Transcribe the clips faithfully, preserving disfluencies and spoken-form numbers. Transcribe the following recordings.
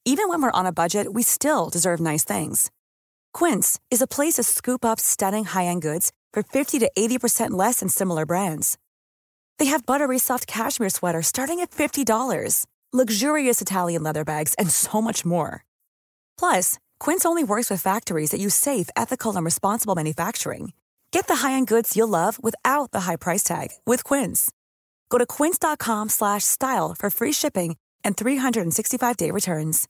Even when we're on a budget, we still deserve nice things. Quince is a place to scoop up stunning high-end goods for fifty to eighty percent less than similar brands. They have buttery soft cashmere sweaters starting at fifty dollars, luxurious Italian leather bags, and so much more. Plus, Quince only works with factories that use safe, ethical, and responsible manufacturing. Get the high-end goods you'll love without the high price tag with Quince. Go to quince.com slash style for free shipping and three sixty-five day returns.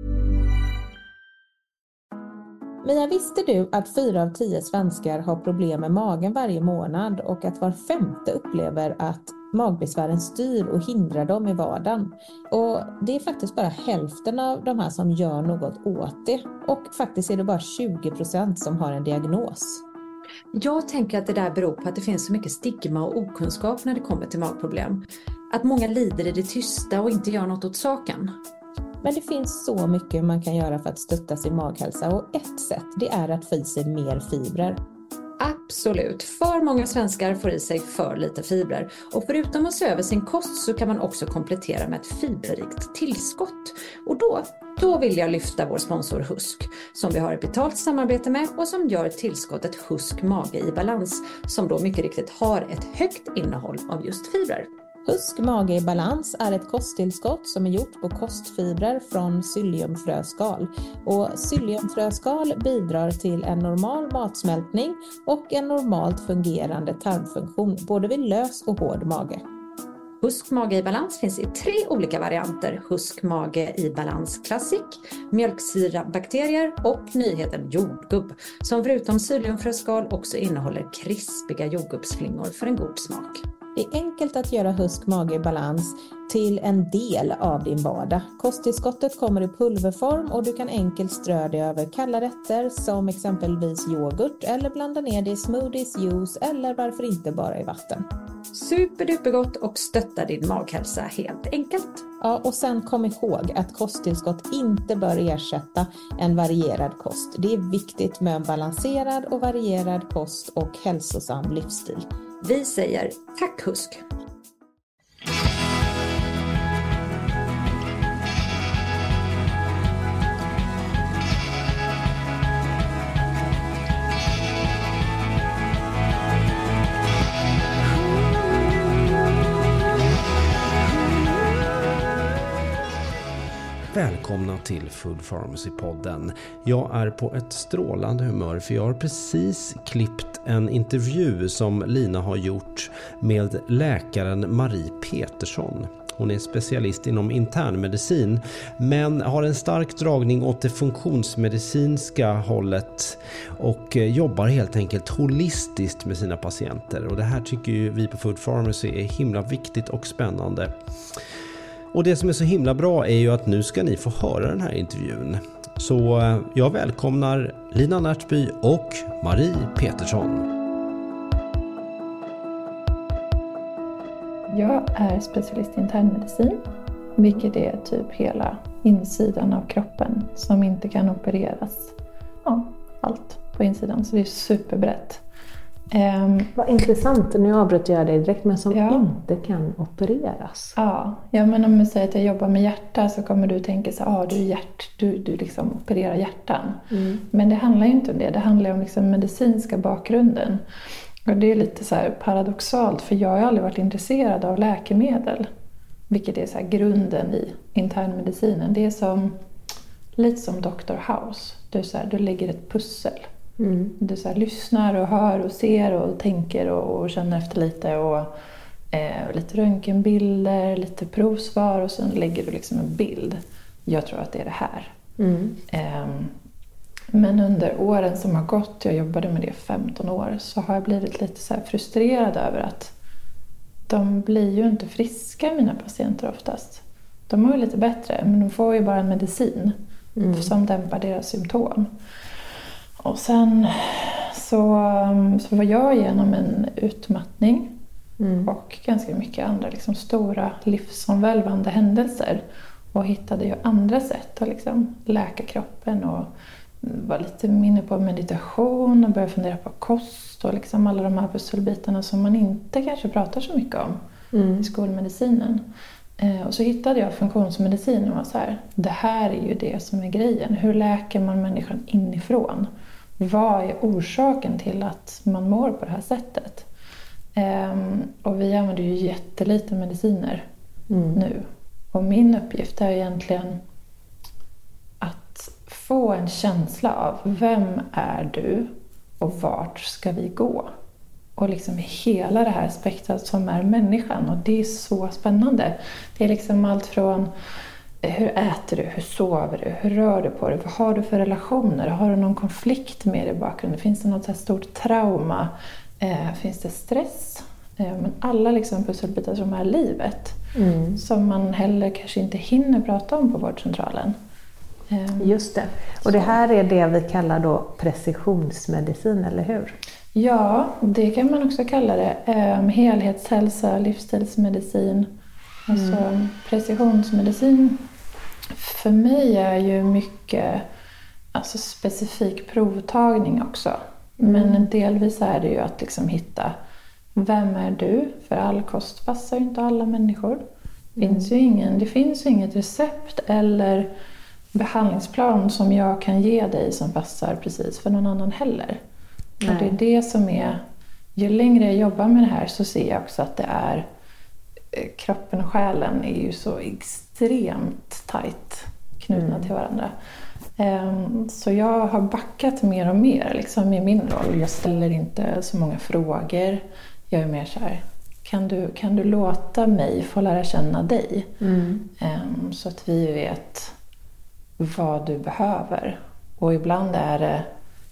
Mia, visste du att fyra av tio svenskar har problem med magen varje månad och att var femte upplever att magbesvären styr och hindrar dem i vardagen? Och det är faktiskt bara hälften av de här som gör något åt det. Och faktiskt är det bara tjugo procent som har en diagnos. Jag tänker att det där beror på att det finns så mycket stigma och okunskap när det kommer till magproblem. Att många lider i det tysta och inte gör något åt saken. Men det finns så mycket man kan göra för att stötta sin maghälsa, och ett sätt det är att få i sig mer fibrer. Absolut. För många svenskar får i sig för lite fibrer. Och förutom att se över sin kost så kan man också komplettera med ett fiberrikt tillskott. Och då, då vill jag lyfta vår sponsor Husk, som vi har ett betalt samarbete med och som gör tillskottet Husk Mage i Balans, som då mycket riktigt har ett högt innehåll av just fibrer. Husk Mage i Balans är ett kosttillskott som är gjort på kostfibrer från psylliumfröskal. Och psylliumfröskal bidrar till en normal matsmältning och en normalt fungerande tarmfunktion, både vid lös och hård mage. Husk Mage i Balans finns i tre olika varianter. Husk Mage i Balans Classic, mjölksyrabakterier och nyheten jordgubb, som förutom psylliumfröskal också innehåller krispiga jordgubbsflingor för en god smak. Det är enkelt att göra Husk Mage i Balans till en del av din vardag. Kosttillskottet kommer i pulverform och du kan enkelt strö det över kalla rätter som exempelvis yoghurt, eller blanda ner det i smoothies, juice eller varför inte bara i vatten. Superdupergott och stöttar din maghälsa helt enkelt. Ja, och sen kom ihåg att kosttillskott inte bör ersätta en varierad kost. Det är viktigt med en balanserad och varierad kost och hälsosam livsstil. Vi säger tack Husk! Välkomna till Food Pharmacy-podden. Jag är på ett strålande humör för jag har precis klippt en intervju som Lina har gjort med läkaren Marie Petersson. Hon är specialist inom internmedicin men har en stark dragning åt det funktionsmedicinska hållet och jobbar helt enkelt holistiskt med sina patienter. Och det här tycker ju vi på Food Pharmacy är himla viktigt och spännande. Och det som är så himla bra är ju att nu ska ni få höra den här intervjun. Så jag välkomnar Lina Närtby och Marie Petersson. Jag är specialist i internmedicin, vilket är typ hela insidan av kroppen som inte kan opereras. Ja, allt på insidan, så det är superbrett. Um, Vad intressant, nu avbryter jag dig direkt, men som ja. inte kan opereras. Ja, ja, men om jag säger att jag jobbar med hjärta så kommer du tänka så ah, du, hjärt, du, du liksom opererar hjärtan. Mm. Men det handlar ju inte om det, det handlar om liksom medicinska bakgrunden. Och det är lite så här paradoxalt, för jag har aldrig varit intresserad av läkemedel. Vilket är så här grunden i internmedicinen. Det är som, lite som doktor House. Du, så här, du lägger ett pussel. Mm. Du så här, lyssnar och hör och ser och tänker och, och känner efter lite. Och eh, lite röntgenbilder, lite provsvar och sen lägger du liksom en bild. Jag tror att det är det här. Mm. Eh, men under åren som har gått, jag jobbade med det i femton år, så har jag blivit lite så här frustrerad över att de blir ju inte friska, mina patienter oftast. De mår ju lite bättre, men de får ju bara en medicin mm. som dämpar deras symptom. Och sen så, så var jag igenom en utmattning mm. och ganska mycket andra liksom stora livsomvälvande händelser. Och hittade ju andra sätt att liksom läka kroppen och var lite inne på meditation och började fundera på kost och liksom alla de här pusselbitarna som man inte kanske pratar så mycket om mm. i skolmedicinen. Eh, och så hittade jag funktionsmedicin och var så här, det här är ju det som är grejen. Hur läker man människan inifrån? Vad är orsaken till att man mår på det här sättet? Eh, och vi använder ju jättelite mediciner mm. nu. Och min uppgift är egentligen att få en känsla av vem är du och vart ska vi gå? Och liksom hela det här spektrat som är människan. Och det är så spännande. Det är liksom allt från hur äter du, hur sover du, hur rör du på dig, vad har du för relationer? Har du någon konflikt med dig i bakgrunden? Finns det något så här stort trauma? Eh, finns det stress? Eh, men alla liksom pusselbitar som är livet. Mm. Som man heller kanske inte hinner prata om på vårdcentralen. Eh, Just det. Och det här är det vi kallar då precisionsmedicin, eller hur? Ja, det kan man också kalla det. Eh, helhetshälsa, livsstilsmedicin. Alltså mm. precisionsmedicin för mig är ju mycket alltså specifik provtagning också. Mm. Men delvis är det ju att liksom hitta vem är du? För all kost passar ju inte alla människor. Det finns mm. ju ingen, det finns ju inget recept eller behandlingsplan som jag kan ge dig som passar precis för någon annan heller. Nej. Och det är det som är, ju längre jag jobbar med det här så ser jag också att det är, kroppen och själen är ju så extremt tajt knutna mm. till varandra. Så jag har backat mer och mer liksom i min roll. Jag ställer inte så många frågor. Jag är mer så här, kan du, kan du låta mig få lära känna dig? Mm. Så att vi vet vad du behöver. Och ibland är det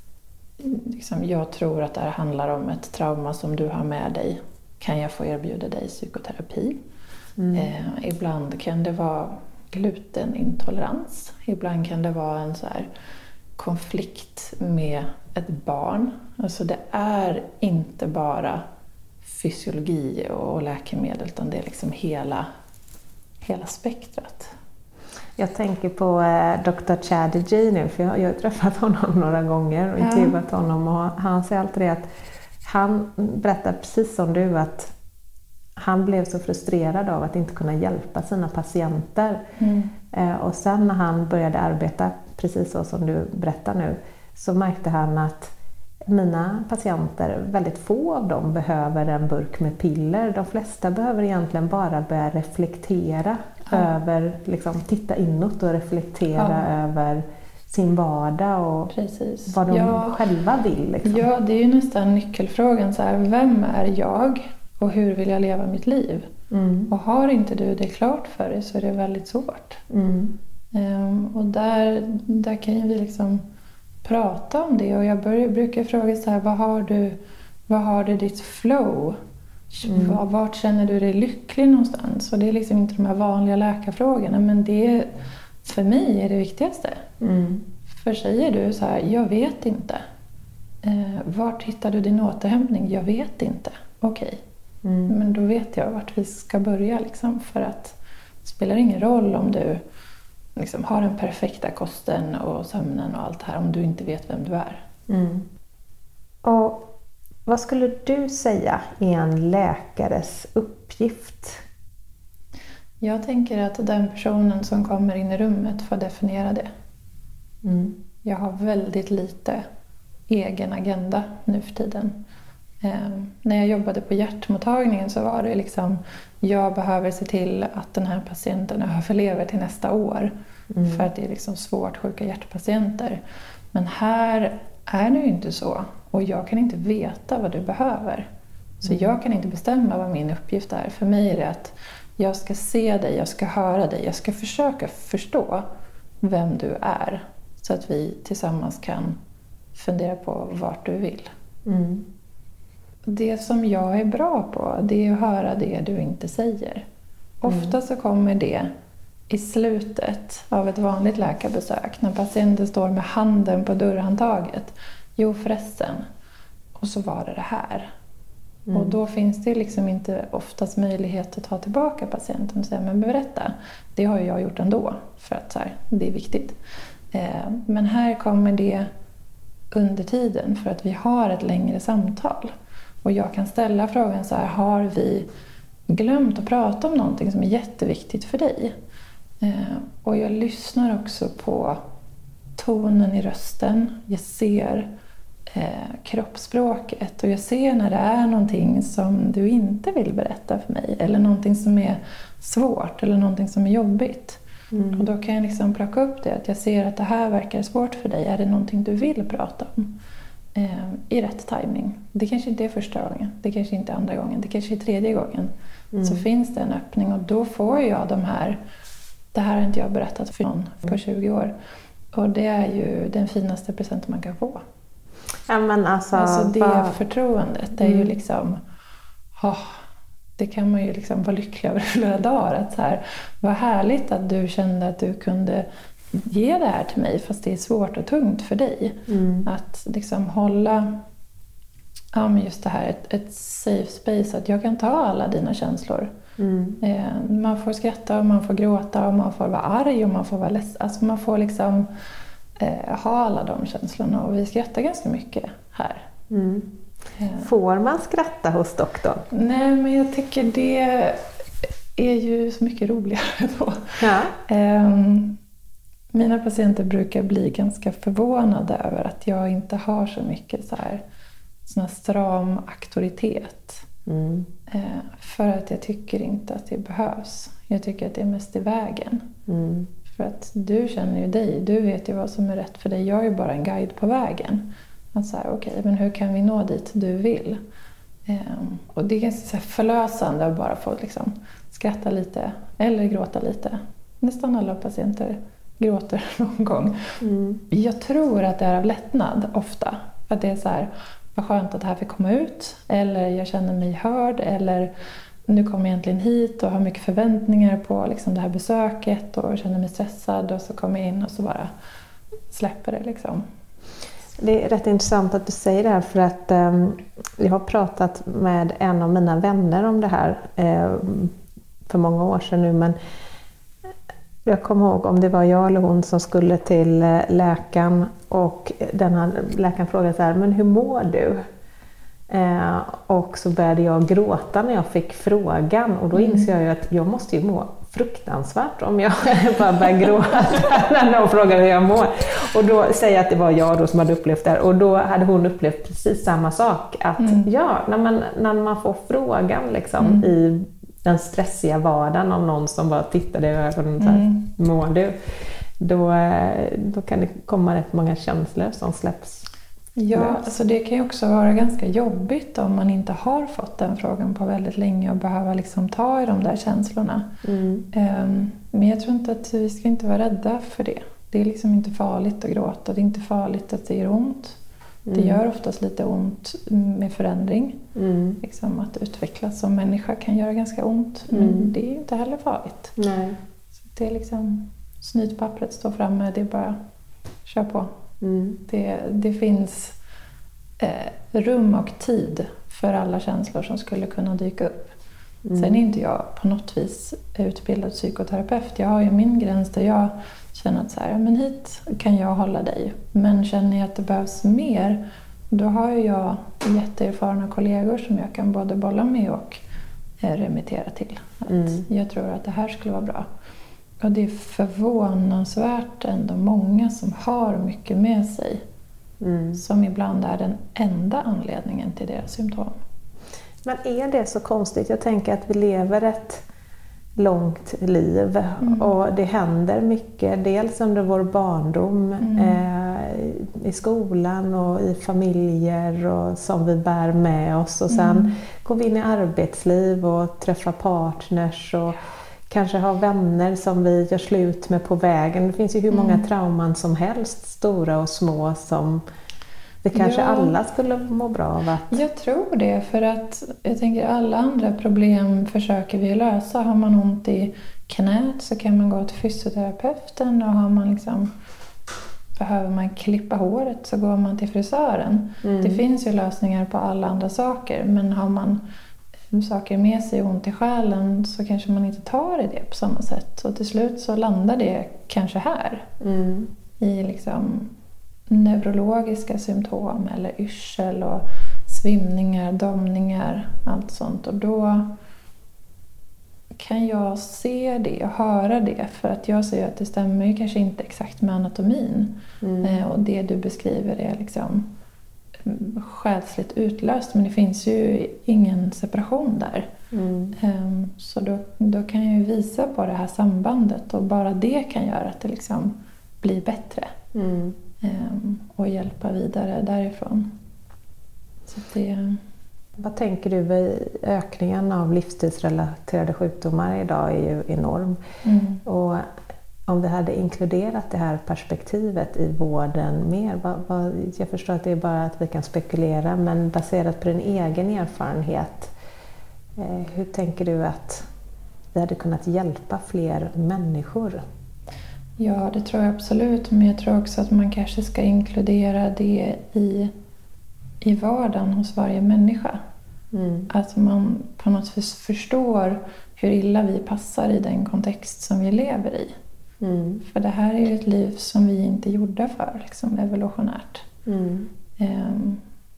liksom, jag tror att det här handlar om ett trauma som du har med dig. Kan jag få erbjuda dig psykoterapi? Mm. Eh, ibland kan det vara glutenintolerans. Ibland kan det vara en så här konflikt med ett barn. Alltså det är inte bara fysiologi och läkemedel, utan det är liksom hela, hela spektrat. Jag tänker på eh, doktor Chatterjee nu, för jag, jag har träffat honom några gånger och intervjuat ja. honom. Och han säger alltid det att han berättar precis som du att han blev så frustrerad av att inte kunna hjälpa sina patienter. Mm. Eh, och sen när han började arbeta precis så som du berättar nu, så märkte han att mina patienter, väldigt få av dem behöver en burk med piller. De flesta behöver egentligen bara börja reflektera ja. över, liksom titta inåt och reflektera ja. över sin vardag och Precis. vad de ja. själva vill. Liksom. Ja, det är ju nästan nyckelfrågan. Så här, vem är jag och hur vill jag leva mitt liv? Mm. Och har inte du det klart för dig så är det väldigt svårt. Mm. Um, och där, där kan ju vi liksom prata om det. Och jag börjar, brukar fråga så här, vad har du, vad har du ditt flow? Mm. Vart känner du dig lycklig någonstans? Och det är liksom inte de här vanliga läkarfrågorna, men det är, för mig är det viktigaste. Mm. För säger du så här, jag vet inte. Eh, vart hittar du din återhämtning? Jag vet inte. Okej. Okay. Mm. Men då vet jag vart vi ska börja. Liksom, för att det spelar ingen roll om du liksom har den perfekta kosten och sömnen och allt det här om du inte vet vem du är. Mm. Och vad skulle du säga är en läkares uppgift? Jag tänker att den personen som kommer in i rummet får definiera det. Mm. Jag har väldigt lite egen agenda nu för tiden. Eh, när jag jobbade på hjärtmottagningen så var det liksom, jag behöver se till att den här patienten överlever till nästa år. Mm. För att det är liksom svårt sjuka hjärtpatienter. Men här är det ju inte så. Och jag kan inte veta vad du behöver. Så mm. jag kan inte bestämma vad min uppgift är. För mig är det att jag ska se dig, jag ska höra dig. Jag ska försöka förstå vem du är. Så att vi tillsammans kan fundera på vart du vill. Mm. Det som jag är bra på, det är att höra det du inte säger. Ofta mm. så kommer det i slutet av ett vanligt läkarbesök. När patienten står med handen på dörrhandtaget. Jo förresten. Och så var det det här. Mm. Och då finns det liksom inte oftast möjlighet att ta tillbaka patienten och säga, men berätta. Det har jag gjort ändå. För att så här, det är viktigt. Eh, men här kommer det under tiden. För att vi har ett längre samtal. Och jag kan ställa frågan så här, har vi glömt att prata om någonting som är jätteviktigt för dig. Eh, och jag lyssnar också på tonen i rösten. Jag ser eh, kroppsspråket och jag ser när det är någonting som du inte vill berätta för mig. Eller någonting som är svårt eller någonting som är jobbigt. Mm. Och då kan jag liksom plocka upp det. Att jag ser att det här verkar svårt för dig. Är det någonting du vill prata om? Eh, I rätt timing. Det kanske inte är första gången. Det kanske inte är andra gången. Det kanske är tredje gången. Mm. Så finns det en öppning. Och då får jag de här. Det här har inte jag berättat för någon på tjugo år. Och det är ju den finaste presenten man kan få. Ja, men alltså, alltså det bara... förtroendet. Det är mm. ju liksom. Oh, det kan man ju liksom vara lycklig över flera dagar. Att så här, vad härligt att du kände att du kunde ge det här till mig fast det är svårt och tungt för dig. Mm. Att liksom hålla ja, men just det här, ett, ett safe space. Att jag kan ta alla dina känslor. Mm. Eh, man får skratta och man får gråta och man får vara arg och man får vara ledsen. Alltså man får liksom eh, ha alla de känslorna och vi skrattar ganska mycket här. Mm. Får man skratta hos doktorn? Nej, men jag tycker det är ju så mycket roligare då. Ja. Um, mina patienter brukar bli ganska förvånade över att jag inte har så mycket så här, sån här stram auktoritet. Mm. Uh, för att jag tycker inte att det behövs. Jag tycker att det är mest i vägen. Mm. För att du känner ju dig, du vet ju vad som är rätt för dig. Jag är ju bara en guide på vägen. Att så här, okej, men hur kan vi nå dit du vill? Um, och det är ganska så här förlösande att bara få liksom skratta lite eller gråta lite. Nästan alla patienter gråter någon gång. Mm. Jag tror att det är av lättnad ofta. Att det är så här, vad skönt att det här fick komma ut. Eller jag känner mig hörd. Eller nu kommer jag egentligen hit och har mycket förväntningar på liksom det här besöket. Och känner mig stressad och så kommer jag in och så bara släpper det liksom. Det är rätt intressant att du säger det här för att eh, jag har pratat med en av mina vänner om det här eh, för många år sedan nu, men jag kommer ihåg om det var jag eller hon som skulle till eh, läkaren och den här läkaren frågade så här, men hur mår du? Eh, och så började jag gråta när jag fick frågan och då mm. insåg jag ju att jag måste ju må fruktansvärt om jag bara börjar gråta när någon frågar hur jag mår. Och då säger jag att det var jag då som hade upplevt det här. Och då hade hon upplevt precis samma sak. Att mm. ja, när man, när man får frågan liksom, mm. i den stressiga vardagen av någon som bara tittar i ögonen så här, mm. mår du? Då, då kan det komma rätt många känslor som släpps. Ja, alltså det kan ju också vara ganska jobbigt om man inte har fått den frågan på väldigt länge och behöver liksom ta i de där känslorna. Mm. Um, men jag tror inte att vi ska inte vara rädda för det. Det är liksom inte farligt att gråta. Det är inte farligt att det gör ont. Mm. Det gör oftast lite ont med förändring. Mm. Liksom att utvecklas som människa kan göra ganska ont. Mm. Men det är inte heller farligt. Nej. Så det är liksom snytpappret står framme. Det är bara kör på. Mm. Det, det finns eh, rum och tid för alla känslor som skulle kunna dyka upp. Mm. Sen är inte jag på något vis utbildad psykoterapeut. Jag har ju min gräns där jag känner att så här, men hit kan jag hålla dig. Men känner jag att det behövs mer, då har jag jätteerfarna kollegor som jag kan både bolla med och eh, remittera till. Att mm. jag tror att det här skulle vara bra. Och det är förvånansvärt ändå många som har mycket med sig. Mm. Som ibland är den enda anledningen till deras symptom. Men är det så konstigt? Jag tänker att vi lever ett långt liv. Mm. Och det händer mycket. Dels under vår barndom. Mm. Eh, I skolan och i familjer. Och som vi bär med oss. Och sen mm. går vi in i arbetsliv och träffar partners. Och kanske har vänner som vi gör slut med på vägen. Det finns ju hur många mm. trauman som helst, stora och små, som vi kanske ja. alla skulle må bra av att... Jag tror det, för att jag tänker alla andra problem försöker vi lösa. Har man ont i knät så kan man gå till fysioterapeuten, och har man liksom, behöver man klippa håret så går man till frisören. Mm. Det finns ju lösningar på alla andra saker, men har man saker med sig och ont i själen så kanske man inte tar i det på samma sätt. Och till slut så landar det kanske här. Mm. I liksom neurologiska symptom eller yrsel och svimningar, domningar, allt sånt. Och då, kan jag se det och höra det. För att jag säger att det stämmer ju kanske inte exakt med anatomin. Mm. Eh, och det du beskriver är liksom själsligt utlöst. Men det finns ju ingen separation där. Mm. Eh, så då, då kan jag ju visa på det här sambandet. Och bara det kan göra att det liksom blir bättre. Mm. Eh, och hjälpa vidare därifrån. Så det... Vad tänker du? Ökningen av livsstilsrelaterade sjukdomar idag är ju enorm. Mm. Och om vi hade inkluderat det här perspektivet i vården mer, vad, vad, jag förstår att det är bara att vi kan spekulera, men baserat på din egen erfarenhet, eh, hur tänker du att vi hade kunnat hjälpa fler människor? Ja, det tror jag absolut, men jag tror också att man kanske ska inkludera det i i vardagen hos varje människa. Mm. Att man på något vis förstår hur illa vi passar i den kontext som vi lever i. Mm. För det här är ju ett liv som vi inte gjorde för, liksom evolutionärt. Mm. Ehm,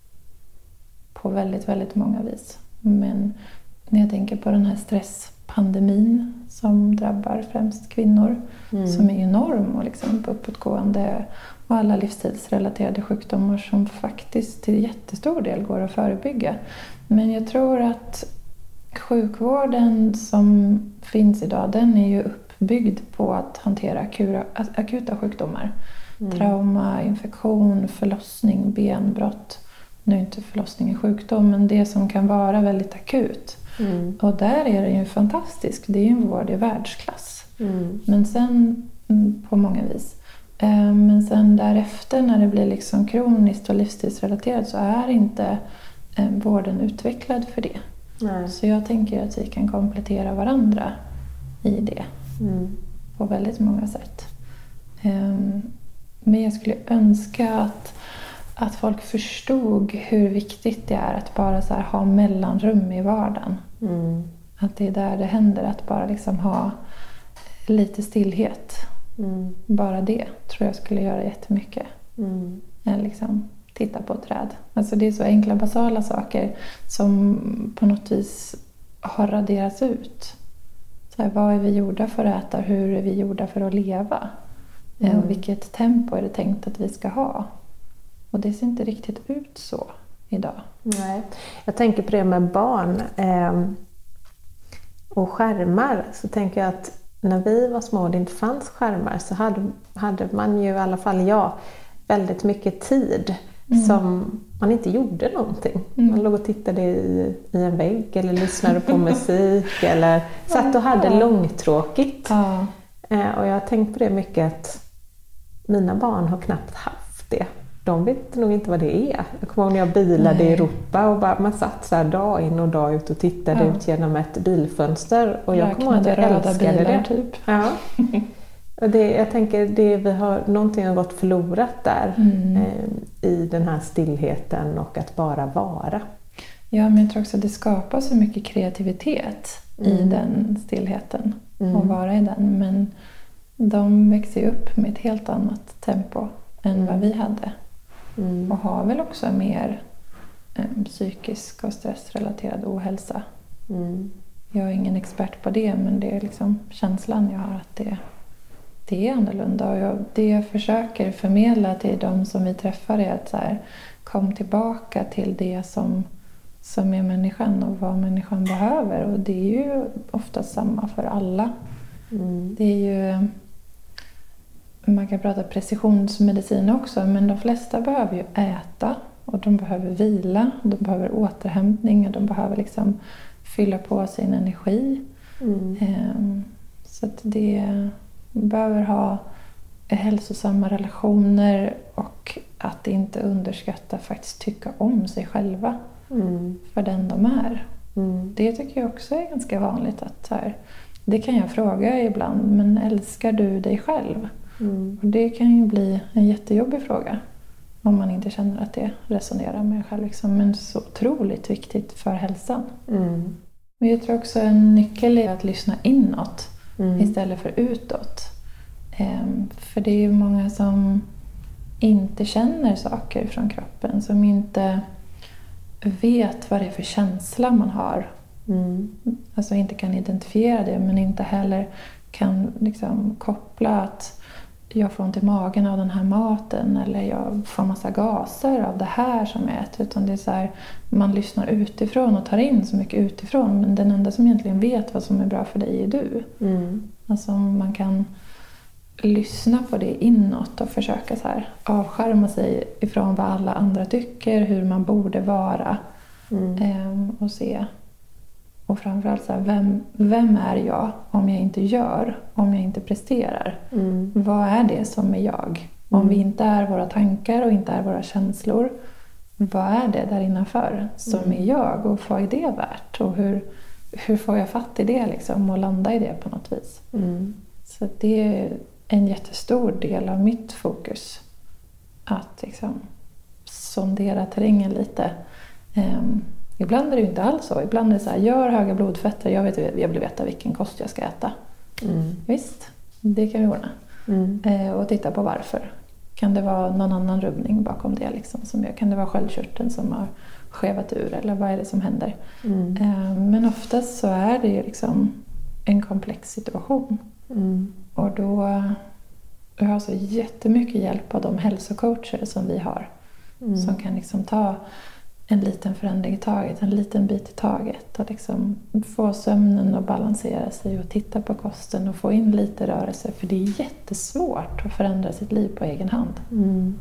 på väldigt, väldigt många vis. Men när jag tänker på den här stresspandemin som drabbar främst kvinnor, mm. som är enorm och liksom uppåtgående, och alla livsstilsrelaterade sjukdomar som faktiskt till jättestor del går att förebygga. Men jag tror att sjukvården som finns idag, den är ju uppbyggd på att hantera akura, akuta sjukdomar. Mm. Trauma, infektion, förlossning, benbrott. Nu är inte förlossning en sjukdom, men det som kan vara väldigt akut. Mm. Och där är det ju fantastiskt. Det är ju en vård i världsklass. Mm. Men sen på många vis. Men sen därefter när det blir liksom kroniskt och livsstilsrelaterat så är inte vården utvecklad för det. Nej. Så jag tänker att vi kan komplettera varandra i det. Mm. På väldigt många sätt. Men jag skulle önska att, att folk förstod hur viktigt det är att bara så här ha mellanrum i vardagen. Mm. Att det är där det händer, att bara liksom ha lite stillhet. Mm. Bara det tror jag skulle göra jättemycket. Mm. Än liksom titta på ett träd. Alltså det är så enkla basala saker som på något vis har raderats ut. Så här, vad är vi gjorda för att äta? Hur är vi gjorda för att leva? Mm. Och vilket tempo är det tänkt att vi ska ha? Och det ser inte riktigt ut så idag. Nej. Jag tänker på det med barn eh, och skärmar. Så tänker jag att när vi var små och det inte fanns skärmar så hade, hade man ju, i alla fall jag, väldigt mycket tid mm. som man inte gjorde någonting. Mm. Man låg och tittade i, i en vägg eller lyssnade på musik eller satt och hade långtråkigt. Ja. Eh, och jag har tänkt på det mycket att mina barn har knappt haft det. De vet nog inte vad det är. Jag kommer ihåg när jag bilade Nej. i Europa och bara, man satt så här dag in och dag ut och tittade ja. ut genom ett bilfönster. Och jag kommer ihåg att jag älskade bilar, det. Typ. Ja. Och det, jag tänker det vi har någonting har gått förlorat där mm. eh, i den här stillheten och att bara vara. Ja, men jag tror också att det skapar så mycket kreativitet mm. i den stillheten mm. och vara i den. Men de växer upp med ett helt annat tempo än mm. vad vi hade. Mm. Och har väl också mer eh, psykisk och stressrelaterad ohälsa. Mm. Jag är ingen expert på det, men det är liksom känslan jag har att det, det är annorlunda. Och jag, det jag försöker förmedla till de som vi träffar är att så här, kom tillbaka till det som, som är människan och vad människan behöver. Och det är ju ofta samma för alla. Mm. Det är ju... Man kan prata precisionsmedicin också, men de flesta behöver ju äta och de behöver vila, de behöver återhämtning och de behöver liksom fylla på sin energi. Mm. Så att det behöver ha hälsosamma relationer och att inte underskatta faktiskt tycka om sig själva mm. för den de är. Mm. Det tycker jag också är ganska vanligt att så här, det kan jag fråga ibland, men älskar du dig själv? Mm. Och det kan ju bli en jättejobbig fråga om man inte känner att det resonerar med en själv. Liksom. Men så otroligt viktigt för hälsan. Mm. Men jag tror också en nyckel är att lyssna inåt mm. istället för utåt. Ehm, för det är ju många som inte känner saker från kroppen. Som inte vet vad det är för känsla man har Mm. Alltså inte kan identifiera det, men inte heller kan liksom koppla att jag får ont i magen av den här maten eller jag får massa gaser av det här som jag äter. Utan det är så här, man lyssnar utifrån och tar in så mycket utifrån, men den enda som egentligen vet vad som är bra för dig är du. Mm. Alltså man kan lyssna på det inåt och försöka så här avskärma sig ifrån vad alla andra tycker, hur man borde vara. Mm. Ehm, och se. Och framförallt så här, vem, vem är jag om jag inte gör, om jag inte presterar? Mm. Vad är det som är jag? Om mm. vi inte är våra tankar och inte är våra känslor, vad är det där innanför som mm. är jag? Och vad är det värt? Och hur, hur får jag fatt i det liksom, och landa i det på något vis? Mm. Så det är en jättestor del av mitt fokus. Att liksom sondera terrängen lite. Um, ibland är det ju inte alls så. Ibland är det så här, jag har höga blodfetter. Jag, vet, jag vill veta vilken kost jag ska äta. Mm. Visst, det kan vi ordna. Mm. Uh, och titta på varför. Kan det vara någon annan rubbning bakom det? Liksom, som jag, kan det vara sköldkörteln som har skevat ur? Eller vad är det som händer? Mm. Uh, men oftast så är det ju liksom en komplex situation. Mm. Och då jag har så jättemycket hjälp av de hälsocoacher som vi har. Mm. Som kan liksom ta en liten förändring i taget, en liten bit i taget. Och liksom få sömnen att balansera sig och titta på kosten och få in lite rörelse. För det är jättesvårt att förändra sitt liv på egen hand. Mm.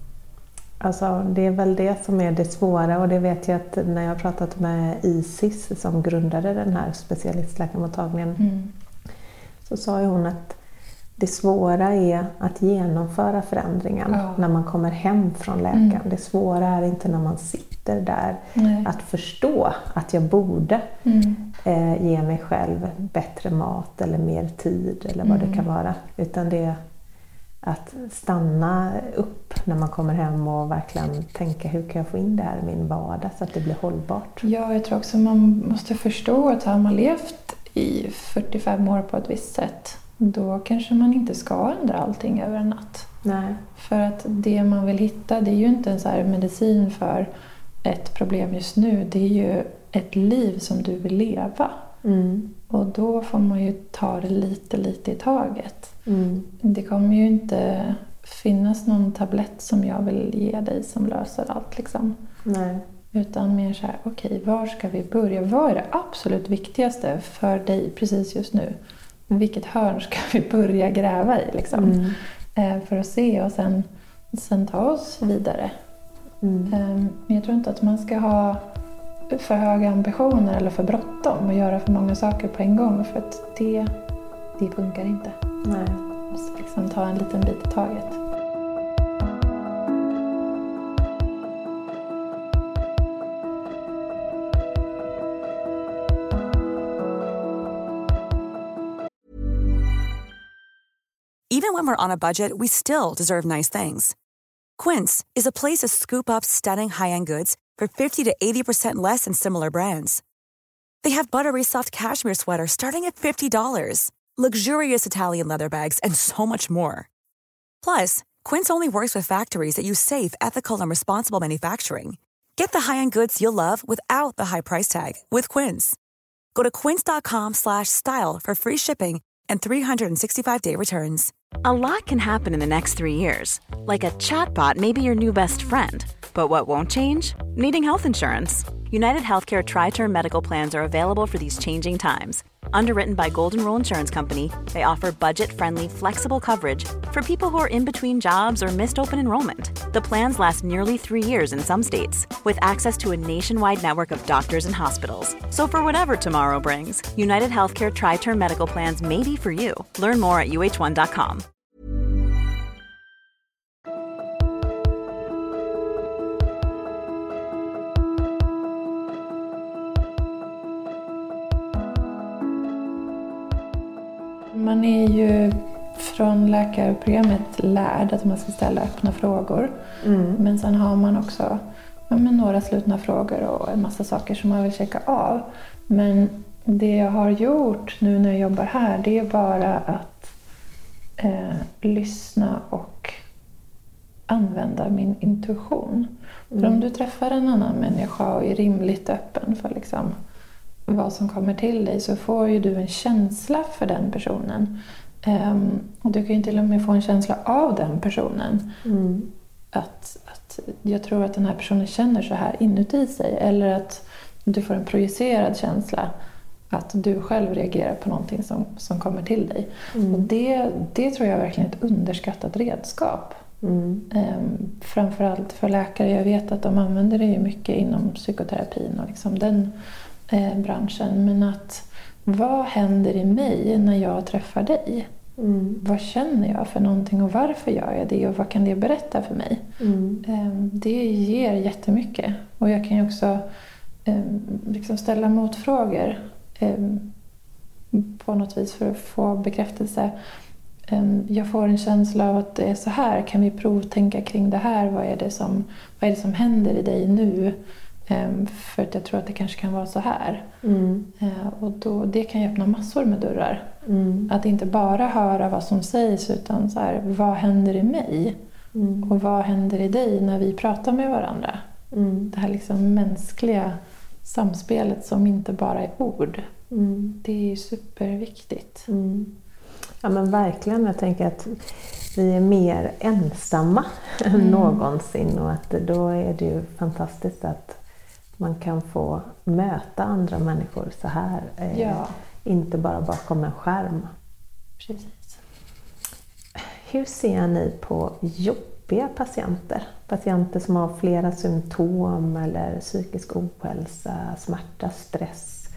Alltså det är väl det som är det svåra, och det vet jag att när jag har pratat med Isis som grundade den här specialistläkarmottagningen mm. så sa ju hon att det svåra är att genomföra förändringen ja. när man kommer hem från läkaren. Mm. Det svåra är inte när man sitter där. Nej. Att förstå att jag borde mm. eh, ge mig själv bättre mat eller mer tid eller vad mm. det kan vara. Utan det är att stanna upp när man kommer hem och verkligen tänka, hur kan jag få in det här i min vardag så att det blir hållbart. Ja, jag tror också man måste förstå att har man levt i fyrtiofem år på ett visst sätt, då kanske man inte ska ändra allting över en natt. Nej. För att det man vill hitta, det är ju inte en så här medicin för ett problem just nu. Det är ju ett liv som du vill leva. Mm. Och då får man ju ta det lite, lite i taget. Mm. Det kommer ju inte finnas någon tablett som jag vill ge dig som löser allt liksom. Nej. Utan mer så här, okej, okay, var ska vi börja? Vad är det absolut viktigaste för dig precis just nu? Vilket hörn ska vi börja gräva i liksom? Mm. Eh, för att se och sen, sen ta oss vidare. Mm. Eh, men jag tror inte att man ska ha för höga ambitioner eller för bråttom och göra för många saker på en gång. För att det, det funkar inte. Nej. Man måste liksom ta en liten bit i taget. Even when we're on a budget, we still deserve nice things. Quince is a place to scoop up stunning high-end goods for fifty to eighty percent less than similar brands. They have buttery soft cashmere sweaters starting at fifty dollars, luxurious Italian leather bags, and so much more. Plus, Quince only works with factories that use safe, ethical, and responsible manufacturing. Get the high-end goods you'll love without the high price tag with Quince. Go to quince.com slash style for free shipping and three sixty-five day returns. A lot can happen in the next three years. Like a chatbot may be your new best friend. But what won't change? Needing health insurance. United Healthcare Tri-Term Medical Plans are available for these changing times. Underwritten by Golden Rule Insurance Company, they offer budget-friendly, flexible coverage for people who are in between jobs or missed open enrollment. The plans last nearly three years in some states, with access to a nationwide network of doctors and hospitals. So for whatever tomorrow brings, United Healthcare Tri-Term Medical Plans may be for you. Learn more at u h one dot com. Man är ju från läkarprogrammet lärd att man ska ställa öppna frågor. Mm. Men sen har man också ja, men några slutna frågor och en massa saker som man vill checka av. Men det jag har gjort nu när jag jobbar här, det är bara att eh, lyssna och använda min intuition. Mm. För om du träffar en annan människa och är rimligt öppen för liksom vad som kommer till dig så får ju du en känsla för den personen. Um, och du kan ju till och med få en känsla av den personen. Mm. Att, att jag tror att den här personen känner så här inuti sig. Eller att du får en projicerad känsla. Att du själv reagerar på någonting som, som kommer till dig. Mm. Och det, det tror jag är verkligen ett underskattat redskap. Mm. Um, framförallt för läkare. Jag vet att de använder det ju mycket inom psykoterapin och liksom den eh, branschen. Men att vad händer i mig när jag träffar dig? Mm. Vad känner jag för någonting och varför gör jag det? Och vad kan det berätta för mig? Mm. Um, det ger jättemycket. Och jag kan ju också um, liksom ställa motfrågor um, på något vis för att få bekräftelse. Jag får en känsla av att det är så här. Kan vi provtänka kring det här? Vad är det som, vad är det som händer i dig nu? För att jag tror att det kanske kan vara så här. Mm. Och då, det kan ju öppna massor med dörrar. Mm. Att inte bara höra vad som sägs utan så här, vad händer i mig? Mm. Och vad händer i dig när vi pratar med varandra? Mm. Det här liksom mänskliga samspelet som inte bara är ord. Mm. Det är ju superviktigt. Mm. Ja men verkligen, jag tänker att vi är mer ensamma än mm. någonsin och att då är det ju fantastiskt att man kan få möta andra människor så här. Eh, ja. Inte bara bakom en skärm. Precis. Hur ser ni på jobbiga patienter? Patienter som har flera symptom eller psykisk ohälsa, smärta, stress.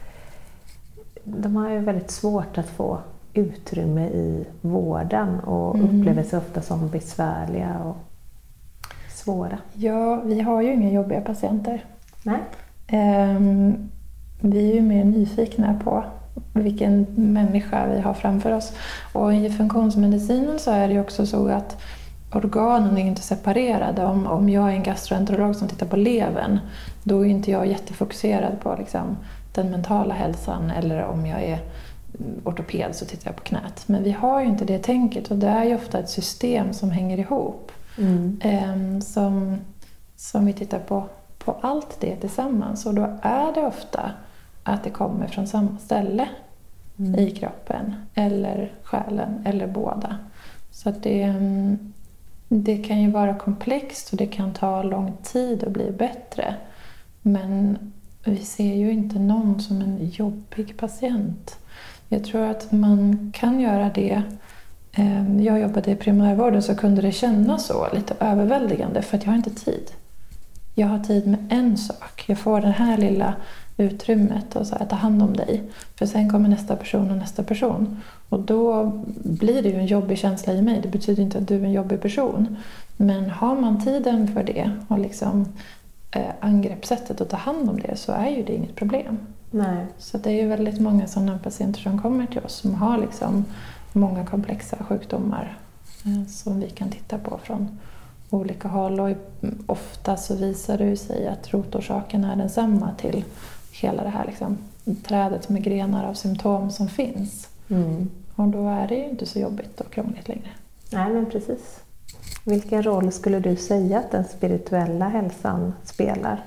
De har ju väldigt svårt att få utrymme i vården och mm. upplever sig ofta som besvärliga och svåra. Ja, vi har ju inga jobbiga patienter. Nej. Um, vi är ju mer nyfikna på vilken människa vi har framför oss. Och i funktionsmedicinen så är det ju också så att organen är inte separerade. Om, om jag är en gastroenterolog som tittar på levern, då är inte jag jättefokuserad på liksom, den mentala hälsan. Eller om jag är ortoped så tittar jag på knät. Men vi har ju inte det tänket och det är ju ofta ett system som hänger ihop. Mm. Um, som, som vi tittar på, på allt det tillsammans. Och då är det ofta att det kommer från samma ställe mm. i kroppen. Eller själen eller båda. Så att det, det kan ju vara komplext och det kan ta lång tid att bli bättre. Men vi ser ju inte någon som en jobbig patient. Jag tror att man kan göra det. Jag jobbade i primärvården så kunde det kännas så lite överväldigande för att jag har inte tid. Jag har tid med en sak. Jag får det här lilla utrymmet och så här, ta hand om dig. För sen kommer nästa person och nästa person. Och då blir det ju en jobbig känsla i mig. Det betyder inte att du är en jobbig person. Men har man tiden för det och liksom eh, angreppssättet att ta hand om det så är ju det inget problem. Nej. Så det är ju väldigt många sådana patienter som kommer till oss som har liksom många komplexa sjukdomar eh, som vi kan titta på från olika håll. Och ofta så visar det sig att rotorsaken är densamma till hela det här liksom, trädet med grenar av symptom som finns. Mm. Och då är det ju inte så jobbigt och krångligt längre. Nej, men precis. Vilken roll skulle du säga att den spirituella hälsan spelar?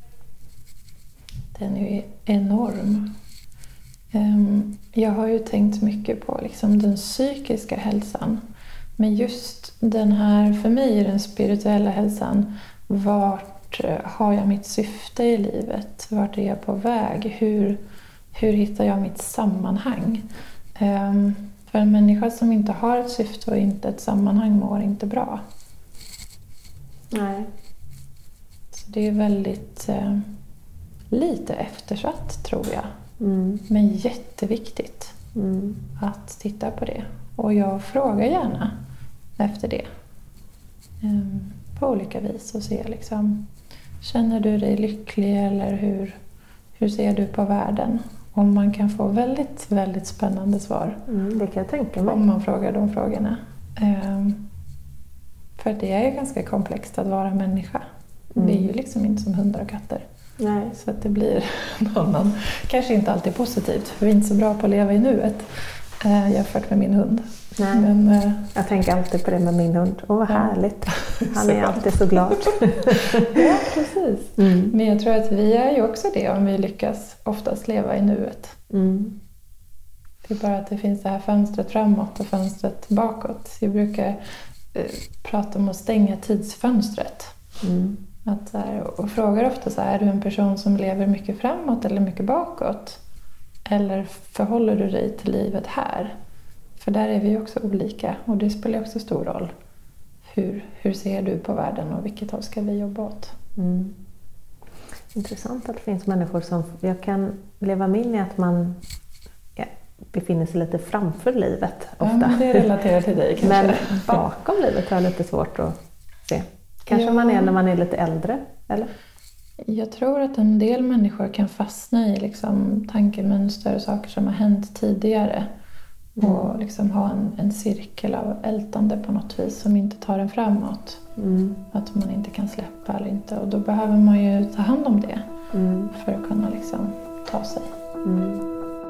Den är ju enorm. Jag har ju tänkt mycket på liksom den psykiska hälsan. Men just den här, för mig är den spirituella hälsan, vart har jag mitt syfte i livet? Vart är jag på väg? Hur, hur hittar jag mitt sammanhang? Um, för en människa som inte har ett syfte och inte ett sammanhang mår inte bra. Nej. Så det är väldigt uh, lite eftersatt tror jag. Mm. Men jätteviktigt mm. att titta på det. Och jag frågar gärna efter det. Um, på olika vis och se liksom, känner du dig lycklig eller hur, hur ser du på världen? Och man kan få väldigt, väldigt spännande svar. Mm, det kan jag tänka mig. Om man frågar de frågorna. Um, för det är ju ganska komplext att vara människa. Mm. Vi är ju liksom inte som hundar och katter. Nej. Så att det blir någon annan. Kanske inte alltid positivt. För vi är inte så bra på att leva i nuet. Uh, jämfört med min hund. Nej. Men, eh, jag tänker alltid på det med min hund. Åh, vad härligt. Han är alltid så glad. Ja, precis. Mm. Men jag tror att vi är ju också det om vi lyckas oftast leva i nuet. Mm. Det är bara att det finns det här fönstret framåt och fönstret bakåt. Jag brukar eh, prata om att stänga tidsfönstret. Mm. Att, så här, och frågar ofta så här, är du en person som lever mycket framåt eller mycket bakåt? Eller förhåller du dig till livet här? För där är vi också olika och det spelar också stor roll. Hur, hur ser du på världen och vilket håll ska vi jobba åt? Mm. Intressant att det finns människor som... Jag kan leva mig in i att man ja, befinner sig lite framför livet ofta. Ja, det relaterar till dig kanske. Men bakom livet har jag lite svårt att se. Kanske Ja. man är när man är lite äldre, eller? Jag tror att en del människor kan fastna i liksom tankemönster och saker som har hänt tidigare. Mm. Och liksom ha en, en cirkel av ältande på något vis som inte tar en framåt. Mm. Att man inte kan släppa eller inte. Och då behöver man ju ta hand om det. Mm. För att kunna liksom ta sig. Mm.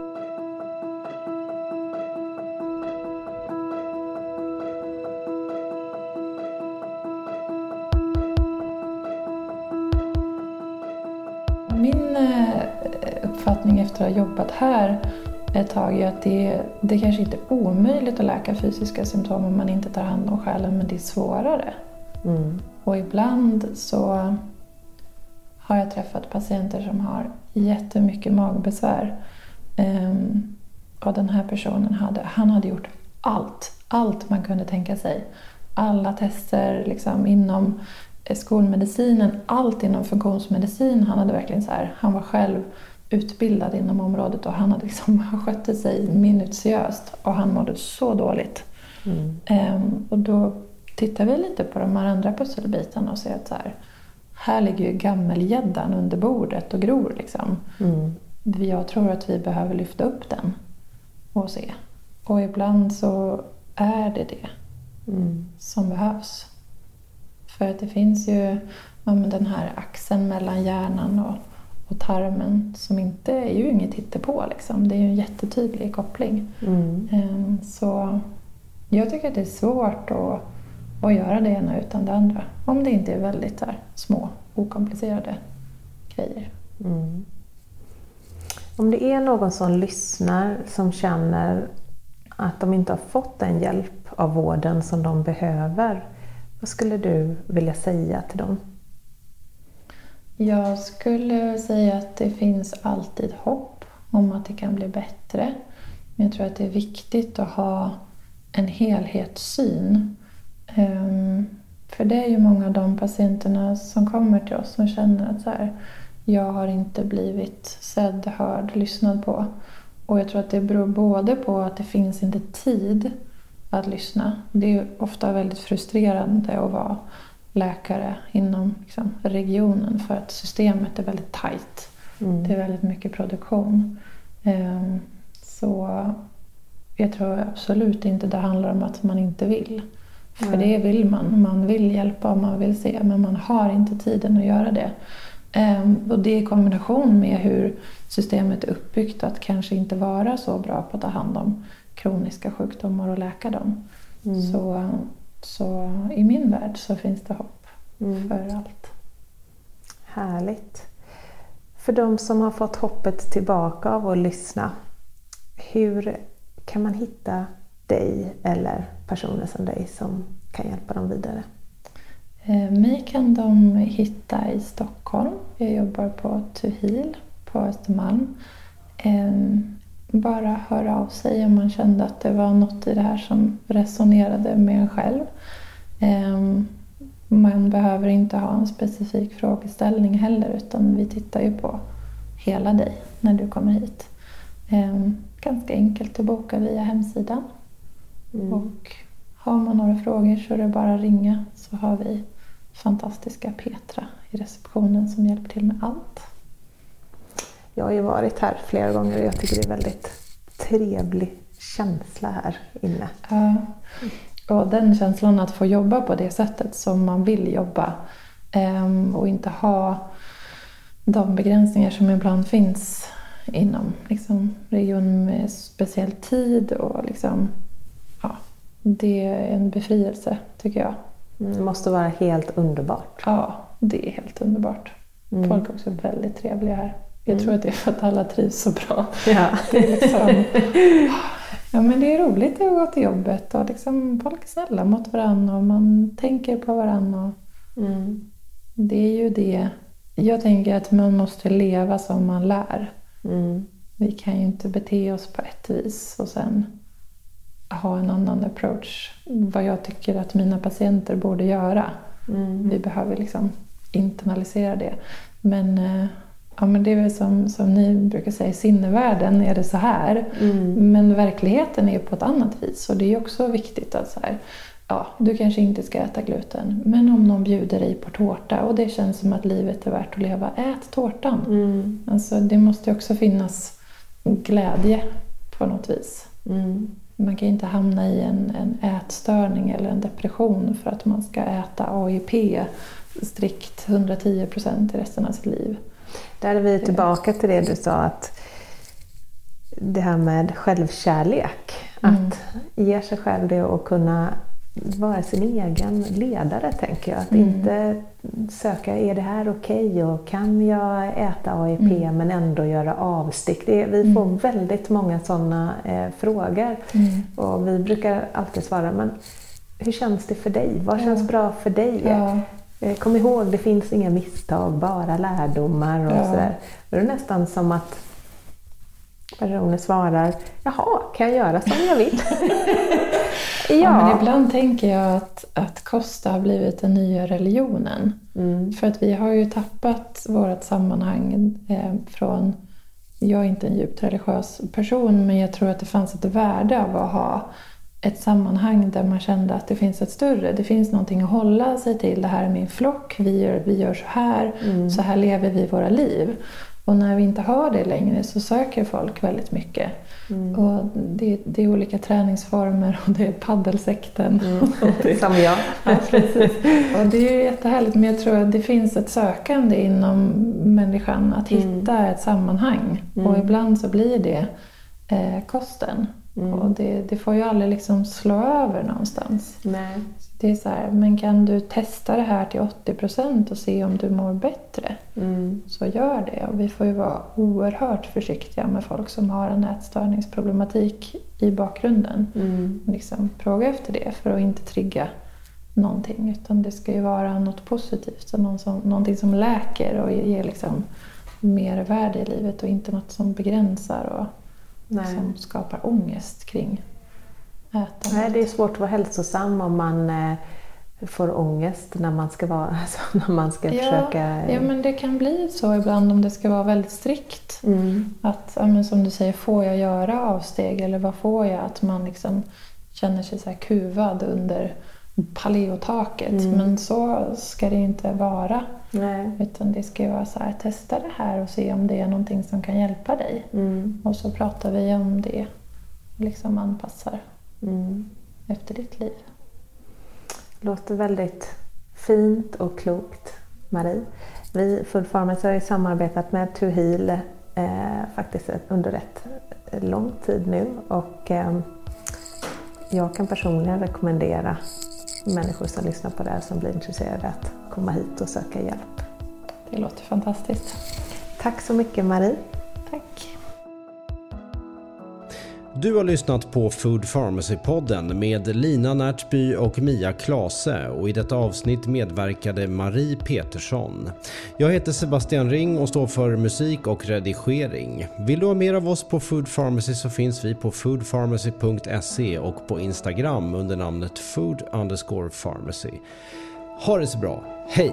Min uppfattning efter att ha jobbat här ett tag är att det, det kanske inte är omöjligt att läka fysiska symptom om man inte tar hand om själen, men det är svårare. Mm. Och ibland så har jag träffat patienter som har jättemycket magbesvär. Um, och den här personen hade, han hade gjort allt, allt man kunde tänka sig. Alla tester liksom inom skolmedicinen, allt inom funktionsmedicin. Han hade verkligen så här, han var själv utbildad inom området och han hade liksom, han skötte sig minutiöst och han mådde så dåligt. Mm. Um, och då tittar vi lite på de här andra pusselbitarna och ser att så här, här ligger ju gammelgäddan under bordet och gror liksom. Mm. Jag tror att vi behöver lyfta upp den och se. Och ibland så är det det Mm. som behövs. För att det finns ju ja, men den här axeln mellan hjärnan och, och tarmen som inte är ju inget hittepå liksom. Det är ju en jättetydlig koppling. Mm. Um, så jag tycker att det är svårt att, att göra det ena utan det andra. Om det inte är väldigt här, små, okomplicerade grejer. Mm. Om det är någon som lyssnar som känner att de inte har fått den hjälp av vården som de behöver, vad skulle du vilja säga till dem? Jag skulle säga att det finns alltid hopp om att det kan bli bättre. Men jag tror att det är viktigt att ha en helhetssyn. Um, för det är ju många av de patienterna som kommer till oss som känner att så här, jag har inte blivit sedd, hörd, lyssnad på. Och jag tror att det beror både på att det finns inte tid att lyssna. Det är ju ofta väldigt frustrerande att vara läkare inom liksom, regionen för att systemet är väldigt tajt. Mm. Det är väldigt mycket produktion. Um, så jag tror absolut inte det handlar om att man inte vill. För mm. det vill man. Man vill hjälpa och man vill se. Men man har inte tiden att göra det. Um, och det i kombination med hur systemet är uppbyggt att kanske inte vara så bra på att ta hand om kroniska sjukdomar och läka dem. Mm. Så, så i min värld så finns det hopp mm. för allt. Härligt. För de som har fått hoppet tillbaka av att lyssna, hur kan man hitta dig eller personer som dig som kan hjälpa dem vidare? Mig kan de hitta i Stockholm. Jag jobbar på To Heal på Östermalm. Bara höra av sig om man kände att det var något i det här som resonerade med en själv. Man behöver inte ha en specifik frågeställning heller, utan vi tittar ju på hela dig när du kommer hit. Ganska enkelt att boka via hemsidan. Mm. Och har man några frågor så är det bara att ringa, så har vi fantastiska Petra i receptionen som hjälper till med allt. Jag har ju varit här flera gånger och jag tycker det är väldigt trevlig känsla här inne. Ja, och den känslan att få jobba på det sättet som man vill jobba och inte ha de begränsningar som ibland finns inom liksom, regionen med speciell tid och liksom, ja, det är en befrielse tycker jag. Det måste vara helt underbart. Ja, det är helt underbart. Mm. Folk är också väldigt trevliga här. Jag mm. tror att det är för att alla trivs så bra. Ja. Det är liksom, ja, men det är roligt att gå till jobbet och liksom, folk är snälla mot varandra och man tänker på varandra. Och mm. Det är ju det. Jag tänker att man måste leva som man lär. Mm. Vi kan ju inte bete oss på ett vis och sen ha en annan approach. Vad jag tycker att mina patienter borde göra. Mm. Vi behöver liksom internalisera det. Men, ja, men det är väl som, som ni brukar säga, i sinnevärlden är det så här. Mm. Men verkligheten är på ett annat vis. Och det är också viktigt att så här, ja, du kanske inte ska äta gluten. Men om någon bjuder dig på tårta och det känns som att livet är värt att leva, ät tårtan. Mm. Alltså, det måste också finnas glädje på något vis. Mm. Man kan inte hamna i en, en ätstörning eller en depression för att man ska äta A I P strikt hundratio procent i resten av sitt liv. Där är vi tillbaka till det du sa, att det här med självkärlek. Mm. Att ge sig själv det och kunna vara sin egen ledare, tänker jag. Att Mm. inte söka, är det här okej okay? Och kan jag äta A I P mm. men ändå göra avstick? Det, vi får mm. väldigt många sådana eh, frågor. Mm. Och vi brukar alltid svara, men hur känns det för dig? Vad känns ja. bra för dig? Ja. Eh, kom ihåg, det finns inga misstag, bara lärdomar och ja. sådär. Det är nästan som att personen svarar, jaha, kan jag göra som jag vill? Ja. Ja, men ibland tänker jag att, att kosta har blivit den nya religionen. Mm. För att vi har ju tappat vårt sammanhang eh, från, jag är inte en djupt religiös person, men jag tror att det fanns ett värde av att ha ett sammanhang där man kände att det finns ett större, det finns någonting att hålla sig till. Det här är min flock, vi gör, vi gör så här, mm. så här lever vi våra liv. Och när vi inte har det längre så söker folk väldigt mycket. Mm. Och det, det är olika träningsformer och det är paddelsekten. Mm. det, Som jag. Ja, precis. Och det är ju jättehärligt, men jag tror att det finns ett sökande inom människan att hitta mm. ett sammanhang. Mm. Och ibland så blir det eh, kosten. Mm. Och det, det får ju aldrig liksom slå över någonstans. Nej. Det är så här, men kan du testa det här till åttio procent och se om du mår bättre? Mm. Så gör det. Och vi får ju vara oerhört försiktiga med folk som har en ätstörningsproblematik i bakgrunden. Mm. Liksom, fråga efter det för att inte trigga någonting. Utan det ska ju vara något positivt. Så någon som, någonting som läker och ger liksom mer värde i livet. Och inte något som begränsar och som skapar ångest kring ätandet. Nej, det är svårt att vara hälsosam om man eh, får ångest när man ska, vara, alltså, när man ska ja, försöka... Ja, men det kan bli så ibland om det ska vara väldigt strikt. Mm. Att, ja, men som du säger, får jag göra avsteg eller vad får jag? Att man liksom känner sig så här kuvad under paleotaket. Mm. Men så ska det inte vara. Nej. Utan det ska vara så här, testa det här och se om det är någonting som kan hjälpa dig. Mm. Och så pratar vi om det. Liksom anpassar mm. efter ditt liv. Låter väldigt fint och klokt, Marie. Vi Food Pharmacy har ju samarbetat med To Heal eh, faktiskt under rätt lång tid nu. Och eh, jag kan personligen rekommendera människor som lyssnar på det här som blir intresserade att komma hit och söka hjälp. Det låter fantastiskt. Tack så mycket, Marie. Tack. Du har lyssnat på Food Pharmacy-podden med Lina Närtby och Mia Klase, och i detta avsnitt medverkade Marie Petersson. Jag heter Sebastian Ring och står för musik och redigering. Vill du ha mer av oss på Food Pharmacy så finns vi på food pharmacy punkt se och på Instagram under namnet food underscore pharmacy. Ha det så bra. Hej!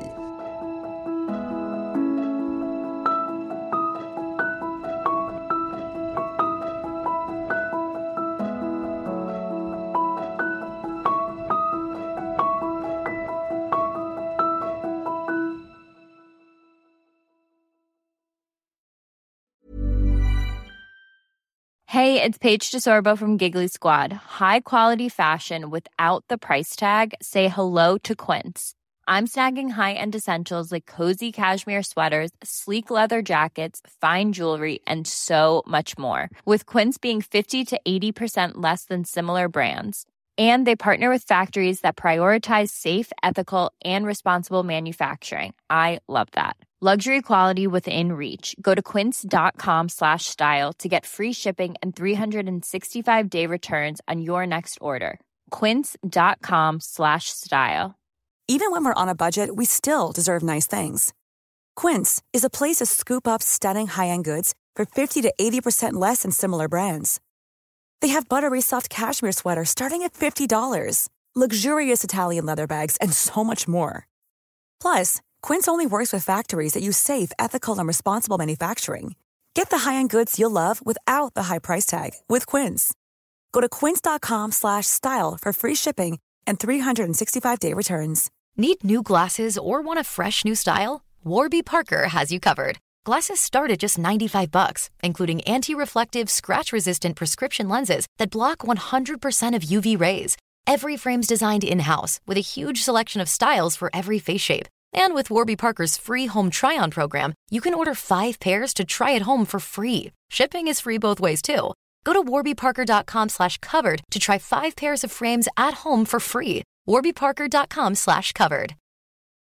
Hey, it's Paige DeSorbo from Giggly Squad. High quality fashion without the price tag. Say hello to Quince. I'm snagging high-end essentials like cozy cashmere sweaters, sleek leather jackets, fine jewelry, and so much more. With Quince being fifty to eighty percent less than similar brands. And they partner with factories that prioritize safe, ethical, and responsible manufacturing. I love that. Luxury quality within reach. Go to quince.com slash style to get free shipping and three sixty-five day returns on your next order. Quince.com slash style. Even when we're on a budget, we still deserve nice things. Quince is a place to scoop up stunning high-end goods for fifty to eighty percent less than similar brands. They have buttery soft cashmere sweaters starting at fifty dollars, luxurious Italian leather bags, and so much more. Plus, Quince only works with factories that use safe, ethical, and responsible manufacturing. Get the high-end goods you'll love without the high price tag with Quince. Go to quince.com slash style for free shipping and three sixty-five day returns. Need new glasses or want a fresh new style? Warby Parker has you covered. Glasses start at just ninety-five bucks, including anti-reflective, scratch-resistant prescription lenses that block one hundred percent of U V rays. Every frame's designed in-house with a huge selection of styles for every face shape. And with Warby Parker's free home try-on program, you can order five pairs to try at home for free. Shipping is free both ways, too. Go to warbyparker.com slash covered to try five pairs of frames at home for free. warbyparker.com slash covered.